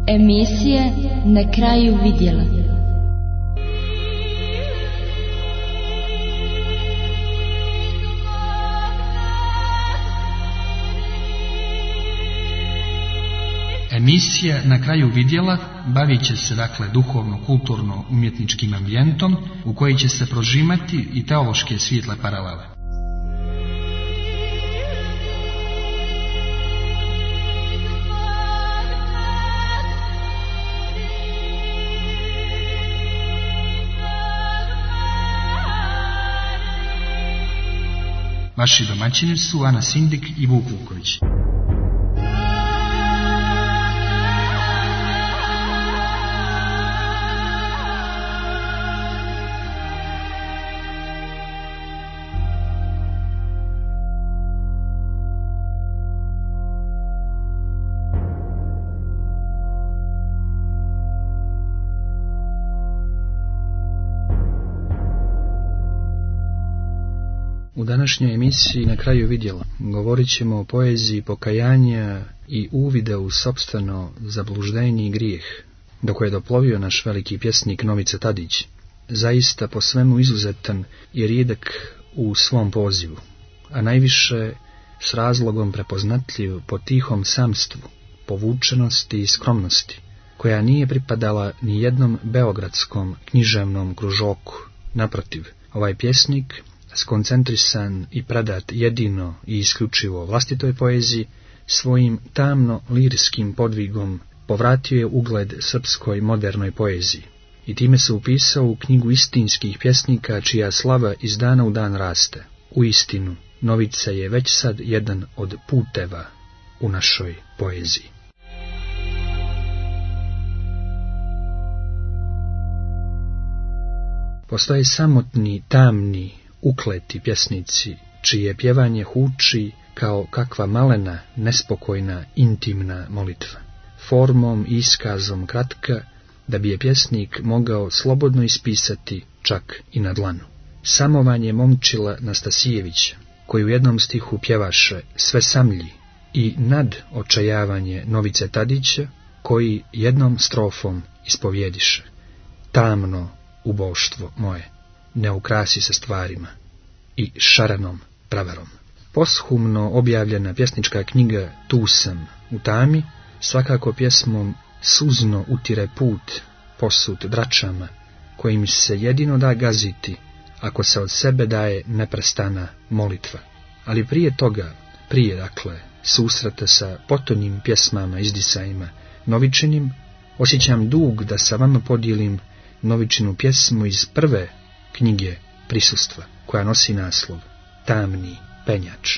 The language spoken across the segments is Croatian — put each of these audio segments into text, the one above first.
Emisije na kraju vidjela. Emisija na kraju vidjela bavit će se duhovno-kulturno-umjetničkim ambijentom u koji će se prožimati i teološke svijetle paralele. Vaši domaćini su Ana Sindik i Vuk Vuković. U današnjoj emisiji Na kraju vidjela govorit ćemo o poeziji pokajanja i uvida u sopstveno zabluždenje i grijeh, do koje je doplovio naš veliki pjesnik Novica Tadić, zaista po svemu izuzetan i rijedak u svom pozivu, a najviše s razlogom prepoznatljiv po tihom samstvu, povučenosti i skromnosti, koja nije pripadala ni jednom beogradskom književnom kružoku. Naprotiv, ovaj pjesnik, skoncentrisan i predat jedino i isključivo vlastitoj poeziji, svojim tamno-lirskim podvigom povratio je ugled srpskoj modernoj poeziji i time se upisao u knjigu istinskih pjesnika čija slava iz dana u dan raste. Uistinu, Novica je već sad jedan od puteva u našoj poeziji. Postoje samotni, tamni, ukleti pjesnici, čije pjevanje huči kao kakva malena, nespokojna, intimna molitva. Formom i iskazom kratka, da bi je pjesnik mogao slobodno ispisati čak i na dlanu. Samovanje Momčila Nastasijevića, koji u jednom stihu pjevaše sve samlji, i nad očajavanje Novice Tadića, koji jednom strofom ispovjediše: tamno uboštvo moje, ne ukrasi se stvarima i šaranom praverom. Poshumno objavljena pjesnička knjiga Tu sam u tami svakako pjesmom suzno utire put posut dračama, kojim se jedino da gaziti ako se od sebe daje neprestana molitva. Ali prije toga, prije susreta sa potonjim pjesmama, izdisajima Novičinim, osjećam dug da sa vama podijelim Novičinu pjesmu iz prve knjige Prisustva, koja nosi naslov Tamni penjač.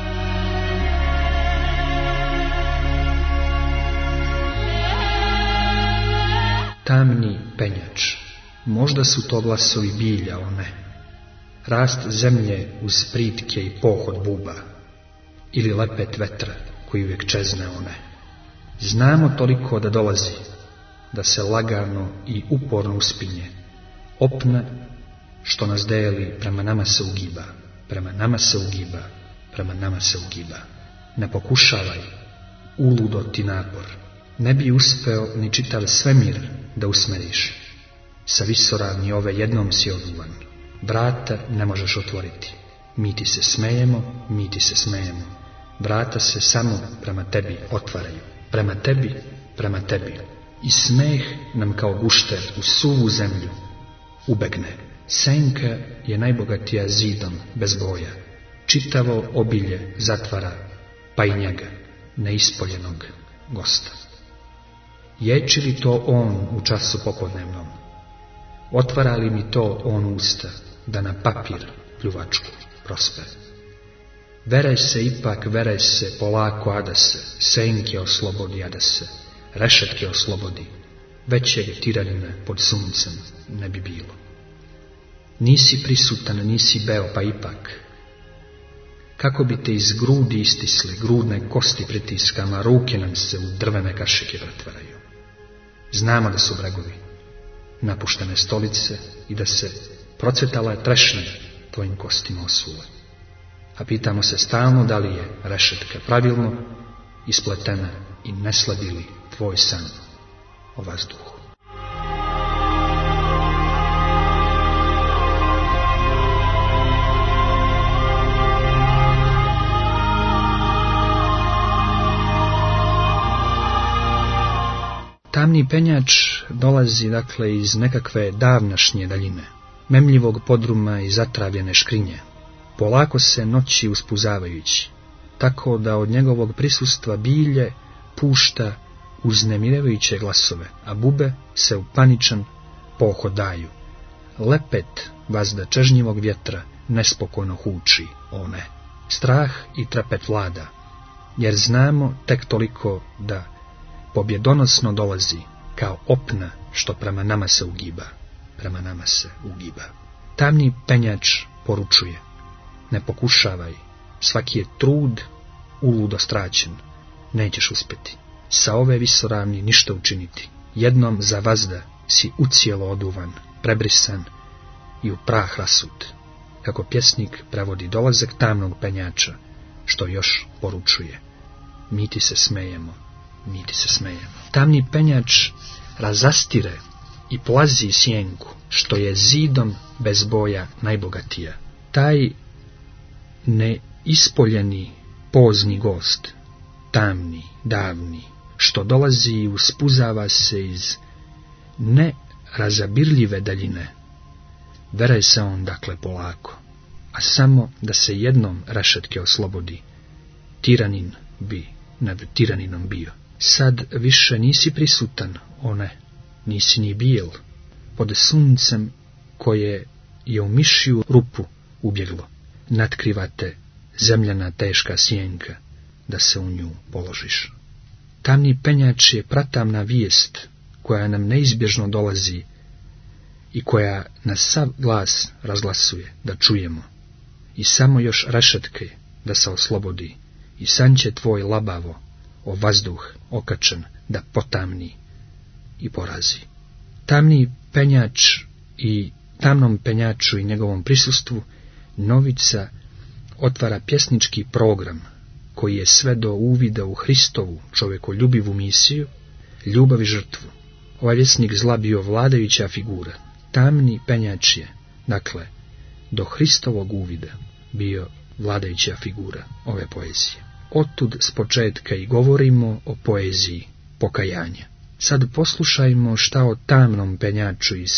Tamni penjač, možda su to glasovi bilja one, rast zemlje uz pritke i pohod buba, ili lepet vetra koji uvijek čezne one. Znamo toliko da dolazi, da se lagano i uporno uspinje, opne što nas deli, prema nama se ugiba, prema nama se ugiba, prema nama se ugiba. Ne pokušavaj, uludo ti napor, ne bi uspeo ni čitav svemir da usmeriš. Sa visoravni ove jednom si oduvan, vrata ne možeš otvoriti. Mi ti se smejemo, mi ti se smejemo, vrata se samo prema tebi otvaraju, prema tebi, prema tebi. I smeh nam kao gušter u suvu zemlju ubegne. Senka je najbogatija zidom bez boja, čitavo obilje zatvara, pa i njega, neispoljenog gosta. Ječi li to on u času popodnevnom? Otvara li mi to on usta, da na papir pljuvačku prospe? Veraj se ipak, veraj se, polako a da se, senke oslobodi a da se, rešetke oslobodi, većeg tiranina pod suncem ne bi bilo. Nisi prisutan, nisi beo, pa ipak, kako bi te iz grudi istisli, grudne kosti pritiskama, ruke nam se u drvene kašike pretvaraju. Znamo da su bregovi, napuštene stolice i da se procvetala trešna tvojim kostima osule. A pitamo se stalno da li je rešetka pravilno ispletena i ne sledi li tvoj san o vazduhu. Tamni penjač dolazi dakle iz nekakve davnašnje daljine, memljivog podruma i zatravljene škrinje, polako se noći uspuzavajući, tako da od njegovog prisustva bilje pušta uznemirevajuće glasove, a bube se u paničan pohodaju. Lepet vazda čežnjivog vjetra nespokojno huči, o ne. Strah i trepet vlada, jer znamo tek toliko da pobjedonosno dolazi kao opna što prema nama se ugiba. Tamni penjač poručuje: ne pokušavaj, svaki je trud uludo straćen, nećeš uspjeti. Sa ove visoravni ništa učiniti, jednom za vazda si ucijelo oduvan, prebrisan i u prah rasut. Kako pjesnik prevodi dolazak tamnog penjača, što još poručuje: mi ti se smejemo. Tamni penjač razastire i plazi sjenku, što je zidom bez boja najbogatija. Taj neispoljeni pozni gost, tamni, davni, što dolazi i uspuzava se iz nerazabirljive daljine, vere se on dakle polako, a samo da se jednom rešetke oslobodi, tiranin bi nad tiraninom bio. Sad više nisi prisutan, o ne, nisi ni bijel, pod suncem koje je u mišju rupu ubjeglo, natkrivate zemljana teška sjenka, da se u nju položiš. Tamni penjač je pratamna vijest, koja nam neizbježno dolazi i koja nas sav glas razglasuje, da čujemo, i samo još rešetke da se oslobodi, i san će tvoj labavo o vazduh okačen da potamni i porazi. Tamni penjač i tamnom penjaču i njegovom prisustvu Novica otvara pjesnički program koji je sve do uvida u Hristovu čovjekoljubivu misiju, ljubav i žrtvu. Ovaj vjesnik zla bio vladajuća figura. Tamni penjač je, dakle, do Hristovog uvida bio vladajuća figura ove poezije. Otud s početka i govorimo o poeziji pokajanja. Sad poslušajmo šta o tamnom penjaču iz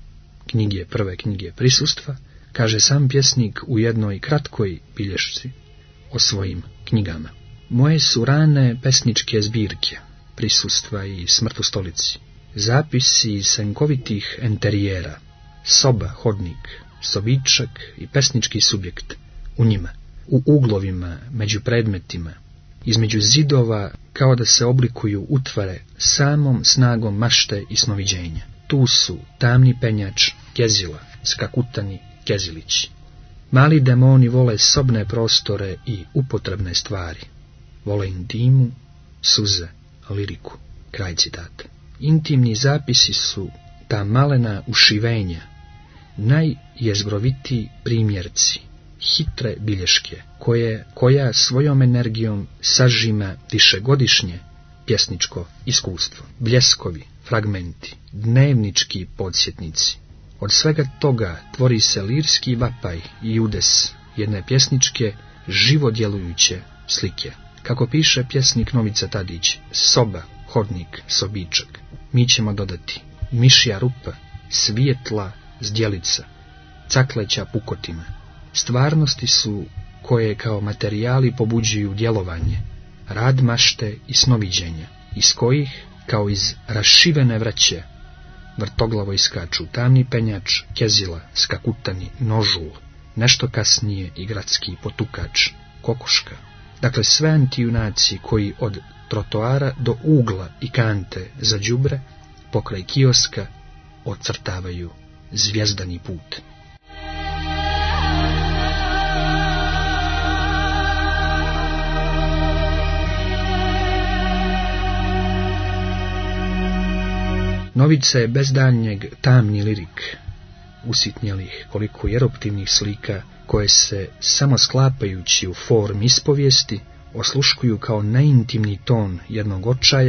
prve knjige prisustva kaže sam pjesnik u jednoj kratkoj bilješci o svojim knjigama. Moje su rane pesničke zbirke, prisustva i smrt u stolici, zapisi senkovitih enterijera, soba, hodnik, sobičak i pesnički subjekt u njima, u uglovima, među predmetima, između zidova, kao da se oblikuju utvare samom snagom mašte i snoviđenja. Tu su tamni penjač, Kezila, skakutani Kezilići. Mali demoni vole sobne prostore i upotrebne stvari. Vole intimu, suze, liriku. Kraj citata. Intimni zapisi su ta malena ušivenja, najjezgrovitiji primjerci, hitre bilješke, koja svojom energijom sažima višegodišnje pjesničko iskustvo. Bljeskovi, fragmenti, dnevnički podsjetnici. Od svega toga tvori se lirski vapaj i udes jedne pjesničke, živodjelujuće slike. Kako piše pjesnik Novica Tadić, soba, hodnik, sobičak. Mi ćemo dodati mišja rupa, svijetla zdjelica, cakleća pukotina. Stvarnosti su koje kao materijali pobuđuju djelovanje, rad mašte i snoviđenja, iz kojih, kao iz rašivene vreće, vrtoglavo iskaču tamni penjač, Kezila, skakutani, nožul, nešto kasnije i gradski potukač, kokoška. Dakle, sve antijunaci koji od trotoara do ugla i kante za đubre, pokraj kioska, ocrtavaju zvijezdani put. Novica je bez daljnjeg tamni lirik, usitnjelih koliko eruptivnih slika, koje se, samo sklapajući u form ispovijesti, osluškuju kao najintimniji ton jednog očaja,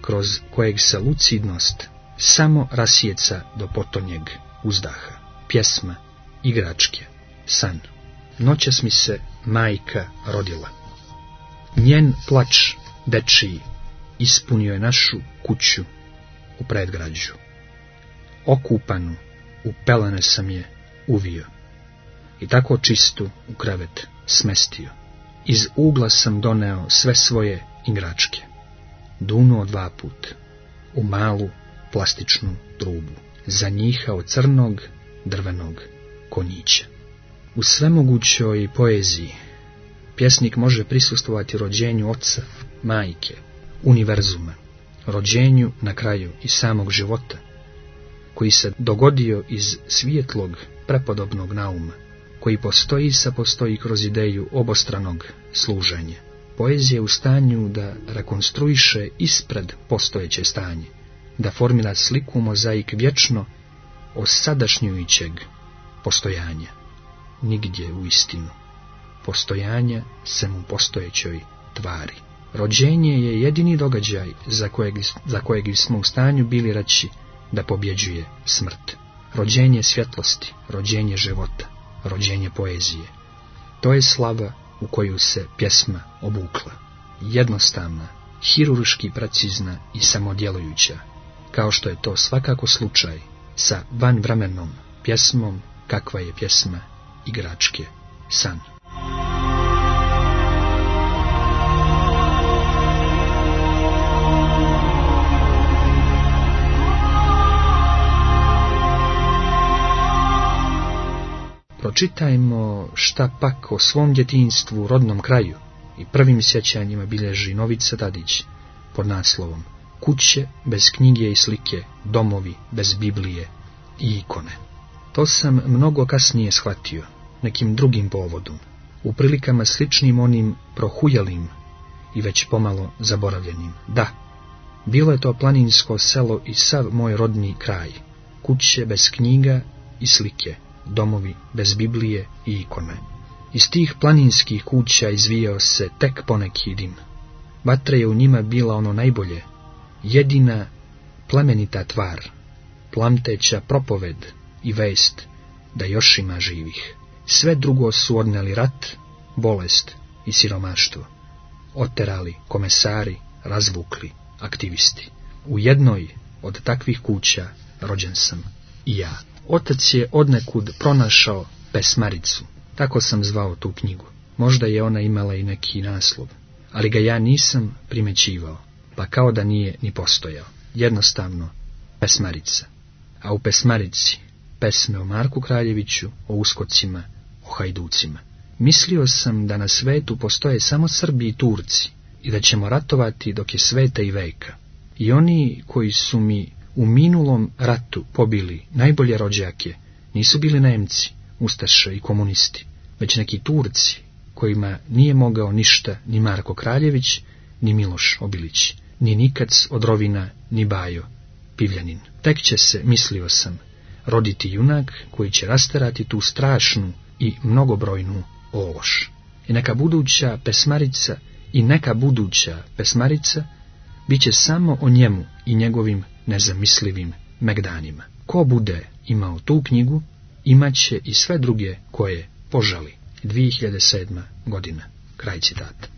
kroz kojeg se lucidnost samo rasjeca do potonjeg uzdaha. Pjesma, igračke, san. Noćas mi se majka rodila. Njen plač dečiji ispunio je našu kuću u predgrađu. Okupanu u pelene sam je uvio i tako čistu u krevet smestio. Iz ugla sam doneo sve svoje igračke, dunuo 2 put u malu plastičnu trubu, zanjihao crnog drvenog konjića. U svemogućoj poeziji pjesnik može prisustvovati rođenju oca, majke, univerzuma, rođenju na kraju i samog života, koji se dogodio iz svijetlog prepodobnog nauma, koji postoji i sapostoji kroz ideju obostranog služenja. Poezija je u stanju da rekonstruiše ispred postojeće stanje, da formira sliku mozaik vječno osadašnjujućeg postojanja. Nigdje u istinu postojanja sem u postojećoj tvari. Rođenje je jedini događaj za kojeg smo u stanju bili reći da pobjeđuje smrt. Rođenje svjetlosti, rođenje života, rođenje poezije. To je slava u koju se pjesma obukla. Jednostavna, hirurški precizna i samodjelujuća, kao što je to svakako slučaj sa vanvremenom pjesmom kakva je pjesma igračke san. Pročitajmo šta pak o svom djetinjstvu u rodnom kraju i prvim sjećanjima bilježi Novica Tadić pod naslovom Kuće bez knjige i slike, domovi bez Biblije i ikone. To sam mnogo kasnije shvatio, nekim drugim povodom, u prilikama sličnim onim prohujalim i već pomalo zaboravljenim. Da, bilo je to planinsko selo i sav moj rodni kraj, kuće bez knjiga i slike, domovi bez Biblije i ikone. Iz tih planinskih kuća izvijao se tek poneki dim. Vatra je u njima bila ono najbolje, jedina plemenita tvar, plamteća propoved i vest da još ima živih. Sve drugo su odneli rat, bolest i siromaštvo. Oterali komesari, razvukli aktivisti. U jednoj od takvih kuća rođen sam i ja. Otac je odnekud pronašao Pesmaricu, tako sam zvao tu knjigu. Možda je ona imala i neki naslov, ali ga ja nisam primećivao, pa kao da nije ni postojao. Jednostavno, Pesmarica. A u Pesmarici pesme o Marku Kraljeviću, o uskocima, o hajducima. Mislio sam da na svetu postoje samo Srbi i Turci i da ćemo ratovati dok je sveta i veka. I oni koji su mi u minulom ratu pobili najbolje rođake nisu bili Nemci, ustaše i komunisti, već neki Turci kojima nije mogao ništa ni Marko Kraljević, ni Miloš Obilić, ni Nikac od Rovina, ni Bajo Pivljanin. Tek će se, mislio sam, roditi junak koji će rasterati tu strašnu i mnogobrojnu ološ. I neka buduća pesmarica bit će samo o njemu i njegovim nezamislivim megdanima. Ko bude imao tu knjigu, imat će i sve druge koje požali. 2007. godina. Kraj citata.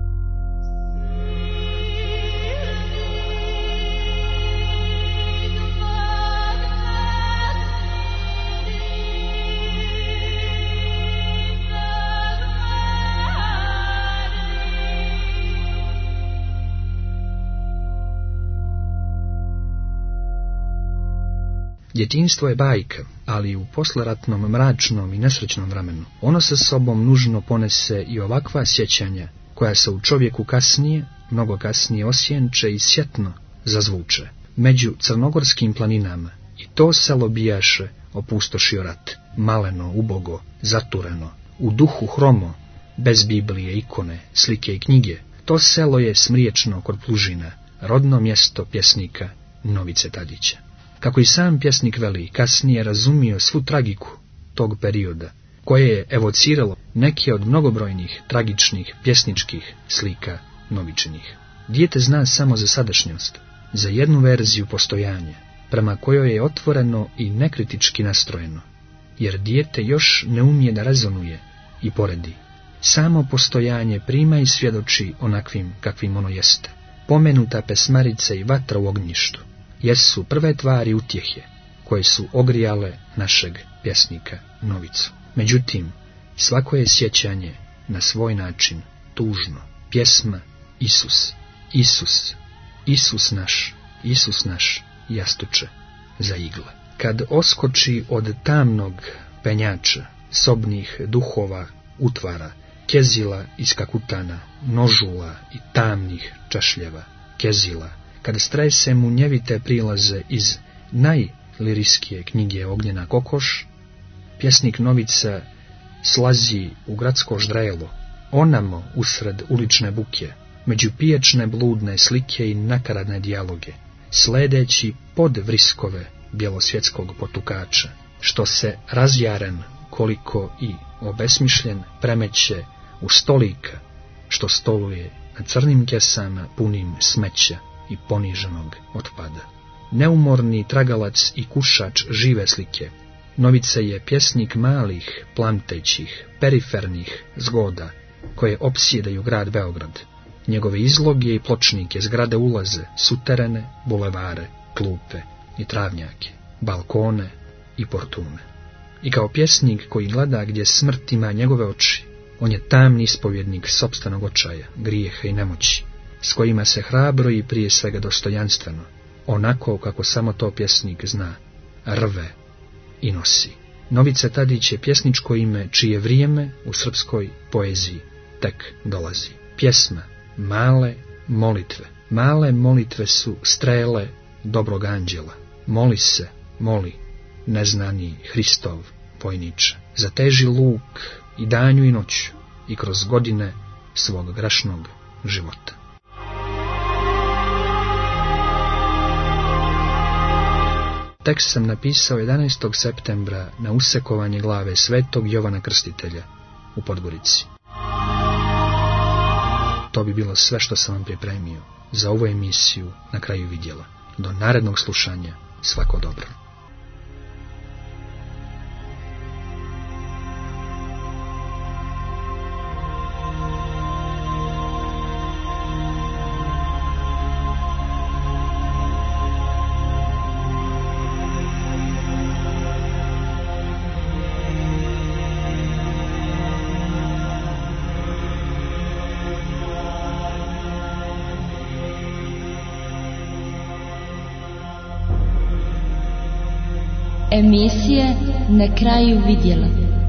Djetinjstvo je bajka, ali u posleratnom, mračnom i nesrećnom vremenu ono sa sobom nužno ponese i ovakva sjećanja, koja se u čovjeku kasnije, mnogo kasnije osjenče i sjetno zazvuče. Među crnogorskim planinama i to selo bijaše opustošio rat, maleno, ubogo, zatureno, u duhu hromo, bez Biblije, ikone, slike i knjige. To selo je smriječno kod Plužina, rodno mjesto pjesnika Novice Tadića. Kako i sam pjesnik veli, kasnije razumio svu tragiku tog perioda, koje je evociralo neke od mnogobrojnih tragičnih pjesničkih slika Novičinih. Dijete zna samo za sadašnjost, za jednu verziju postojanja, prema kojoj je otvoreno i nekritički nastrojeno, jer dijete još ne umije da rezonuje i poredi. Samo postojanje prima i svjedoči onakvim kakvim ono jeste. Pomenuta pesmarica i vatra u ognjištu jesu prve tvari utjehe koje su ogrijale našeg pjesnika Novicu. Međutim, svako je sjećanje na svoj način tužno. Pjesma Isus, Isus, Isus naš, jastuče za igle. Kad oskoči od tamnog penjača, sobnih duhova utvara, kezila iz kakutana, nožula i tamnih čašljeva, kezila, kad strese munjevite prilaze iz najliriskije knjige Ognjena kokoš, pjesnik Novica slazi u gradsko ždrelo, onamo usred ulične buke, među piječne bludne slike i nakaradne dijaloge, sledeći pod vriskove bjelosvjetskog potukača, što se razjaren koliko i obesmišljen premeće u stolika, što stoluje na crnim kesama punim smeća i poniženog otpada. Neumorni tragalac i kušač žive slike, Novica je pjesnik malih, plamtećih, perifernih zgoda koje opsjedaju grad Beograd. Njegove izloge i pločnike, zgrade ulaze, suterene, bulevare, klupe i travnjake, balkone i portune. I kao pjesnik koji gleda gdje smrt ima njegove oči, on je tamni ispovjednik sopstvenog očaja, grijeha i nemoći, s kojima se hrabro i prije svega dostojanstveno, onako kako samo to pjesnik zna, rve i nosi. Novica Tadić je pjesničko ime čije vrijeme u srpskoj poeziji tek dolazi. Pjesma male molitve. Male molitve su strele dobrog anđela. Moli se, moli, neznani Hristov vojniče. Zateži luk i danju i noću i kroz godine svog grešnog života. Tekst sam napisao 11. septembra na usekovanje glave svetog Jovana Krstitelja u Podgorici. To bi bilo sve što sam vam pripremio za ovu emisiju Na kraju vidjela. Do narednog slušanja, svako dobro. Emisije Na kraju vidjela.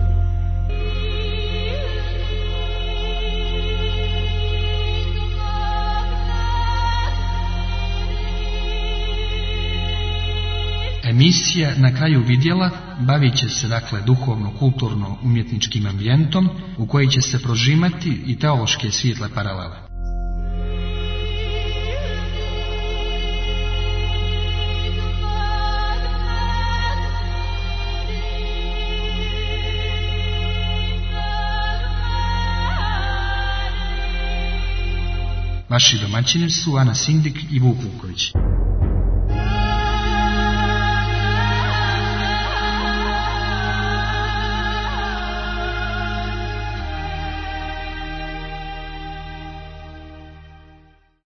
Emisija Na kraju vidjela bavit će se duhovno-kulturno-umjetničkim ambijentom u koji će se prožimati i teološke svijetle paralele. Vaši domaćini su Ana Sindik i Vuk Vuković.